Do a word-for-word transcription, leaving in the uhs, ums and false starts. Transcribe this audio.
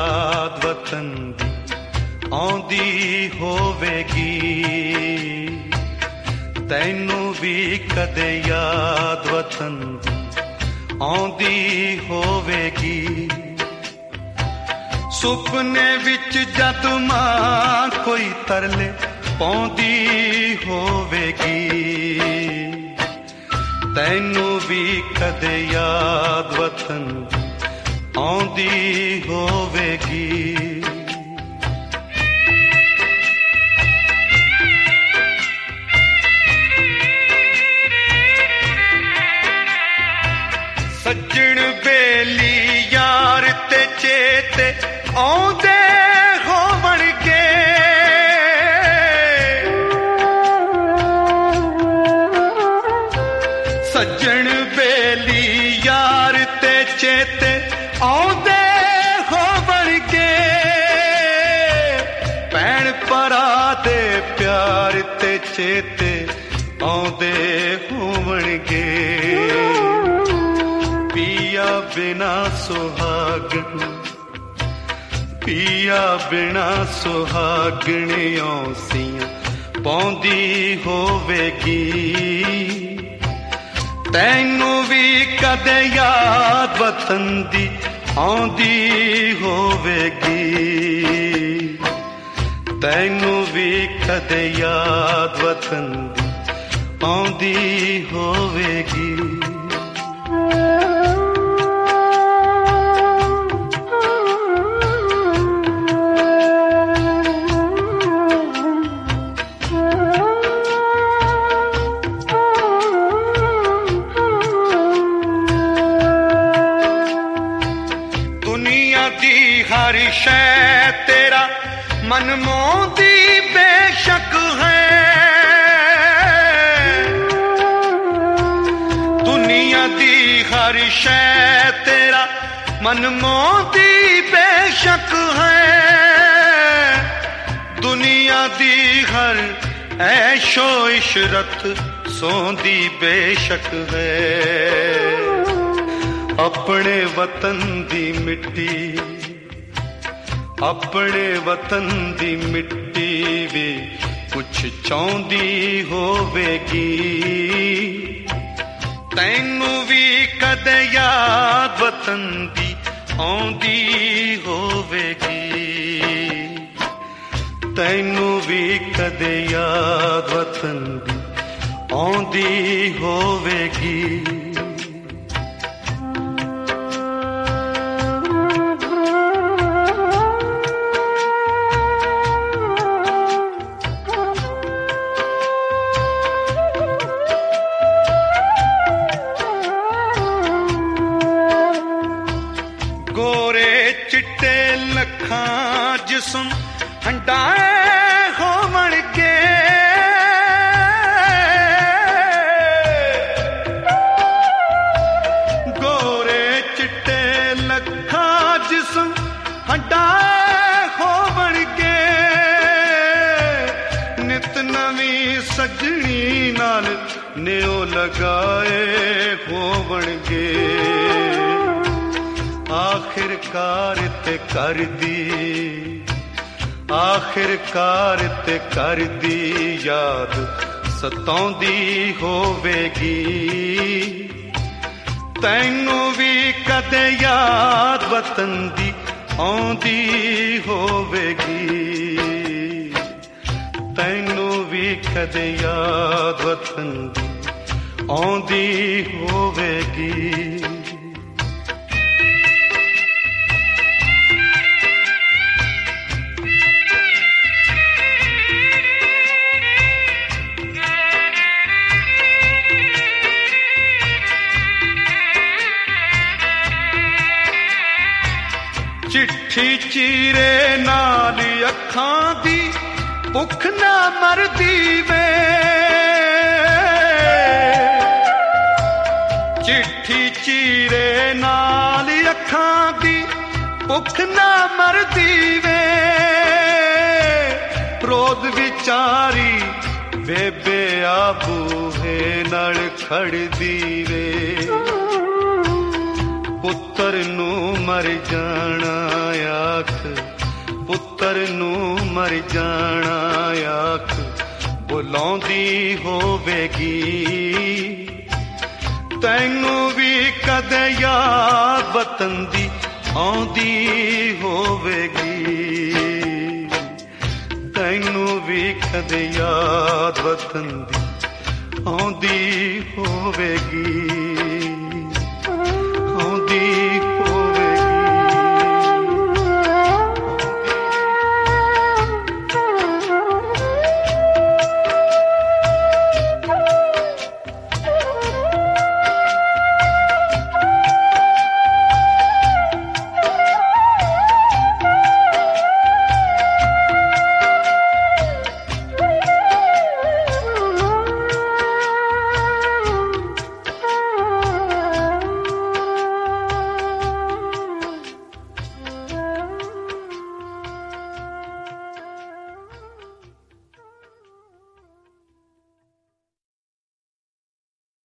ਯਾਦ ਵਤਨ ਦੀ ਆਉਂਦੀ ਹੋਵੇਗੀ, ਤੈਨੂੰ ਵੀ ਕਦੇ ਯਾਦ ਵਤਨ ਦੀ ਆਉਂਦੀ ਹੋਵੇਗੀ। ਸੁਪਨੇ ਵਿੱਚ ਜਦ ਮਾਂ ਕੋਈ ਤਰਲੇ ਪਾਉਂਦੀ ਹੋਵੇਗੀ, ਤੈਨੂੰ ਵੀ ਕਦੇ ਯਾਦ ਵਤਨ ਦੀ ਆਉਂਦੀ ਹੋਵੇਗੀ। ਸੱਜਣ ਬੇਲੀ ਯਾਰ ਤੇ ਚੇਤੇ ਆਉਂਦੇ ਹੋਵਣਗੇ, ਸੱਜਣ ਬੇਲੀ ਯਾਰ ਤੇ ਚੇਤੇ ਆਉਂਦੇ ਹੋਵਣਗੇ, ਭੈਣ ਭਰਾ ਦੇ ਪਿਆਰ ਤੇ ਚੇਤੇ ਆਉਂਦੇ ਹੋਵਣਗੇ। ਪੀਆ ਬਿਨਾ ਸੁਹਾਗਣ, ਪੀਆ ਬਿਨਾ ਸੁਹਾਗਣ ਔਸੀਆਂ ਪਾਉਂਦੀ ਹੋਵੇਗੀ, ਤੈਨੂੰ ਵੀ ਕਦੇ ਯਾਦ ਵਤਨ ਦੀ ਆਉਂਦੀ ਹੋਵੇਗੀ, ਤੈਨੂੰ ਵੀ ਕਦੇ ਯਾਦ ਵਤਨ ਦੀ ਆਉਂਦੀ ਹੋਵੇਗੀ। ਹਰ ਸ਼ੈ ਤੇਰਾ ਮਨ ਮੋਹਦੀ ਬੇਸ਼ੱਕ ਹੈ, ਦੁਨੀਆ ਦੀ ਹਰ ਸ਼ੈ ਤੇਰਾ ਮਨ ਮੋਹਦੀ ਬੇਸ਼ੱਕ ਹੈ, ਦੁਨੀਆ ਦੀ ਹਰ ਐਸ਼ੋ ਇਸ਼ਰਤ ਸੋਹੰਦੀ ਬੇਸ਼ੱਕ ਹੈ। ਆਪਣੇ ਵਤਨ ਦੀ ਮਿੱਟੀ, ਆਪਣੇ ਵਤਨ ਦੀ ਮਿੱਟੀ ਵੀ ਕੁਛ ਚਾਹੁੰਦੀ ਹੋਵੇਗੀ, ਤੈਨੂੰ ਵੀ ਕਦੇ ਯਾਦ ਵਤਨ ਦੀ ਆਉਂਦੀ ਹੋਵੇਗੀ, ਤੈਨੂੰ ਵੀ ਕਦੇ ਯਾਦ ਵਤਨ ਦੀ ਆਉਂਦੀ ਹੋਵੇਗੀ। ਗੋਰੇ ਚਿੱਟੇ ਲੱਖਾਂ ਜਿਸਮ ਹੰਡਾਏ ਹੋਵਣਗੇ, ਗੋਰੇ ਚਿੱਟੇ ਲੱਖਾਂ ਜਿਸਮ ਹੰਡਾਏ ਹੋਵਣਗੇ, ਨਿਤ ਨਵੀਂ ਸਜਣੀ ਨਾਲ ਨਿਉ ਲਗਾਏ ਹੋਵਣਗੇ, ਆਖਿਰਕਾਰ ਤੇ ਕਰਦੀ, ਆਖਿਰਕਾਰ ਤੇ ਕਰਦੀ ਯਾਦ ਸਤਾਉਂਦੀ ਹੋਵੇਗੀ, ਤੈਨੂੰ ਵੀ ਕਦੇ ਯਾਦ ਵਤਨ ਦੀ ਆਉਂਦੀ ਹੋਵੇਗੀ, ਤੈਨੂੰ ਵੀ ਕਦੇ ਯਾਦ ਵਤਨ ਦੀ ਆਉਂਦੀ ਹੋਵੇਗੀ। ਚਿੱਠੀ ਚੀਰੇ ਨਾਲ ਅੱਖਾਂ ਦੀ ਭੁੱਖ ਨਾ ਮਰਦੀ ਵੇ, ਚਿੱਠੀ ਚੀਰੇ ਨਾਲ ਅੱਖਾਂ ਦੀ ਭੁੱਖ ਨਾ ਮਰਦੀ ਵੇ, ਰੋਜ਼ ਵਿਚਾਰੀ ਬੇਬੇ ਆ ਬੂਹੇ ਨਾਲ ਖੜਦੀ ਵੇ, ਪੁੱਤਰ ਨੂੰ ਮਰ ਜਾਣਾ ਆਖ, ਪੁੱਤਰ ਨੂੰ ਮਰ ਜਾਣਾ ਆਖ, ਬੁਲਾਉਂਦੀ ਹੋਵੇਗੀ। ਤੈਨੂੰ ਵੀ ਕਦੇ ਯਾਦ ਵਤਨ ਦੀ ਆਉਂਦੀ ਹੋਵੇਗੀ, ਤੈਨੂੰ ਵੀ ਕਦੇ ਯਾਦ ਵਤਨ ਦੀ ਆਉਂਦੀ ਹੋਵੇਗੀ।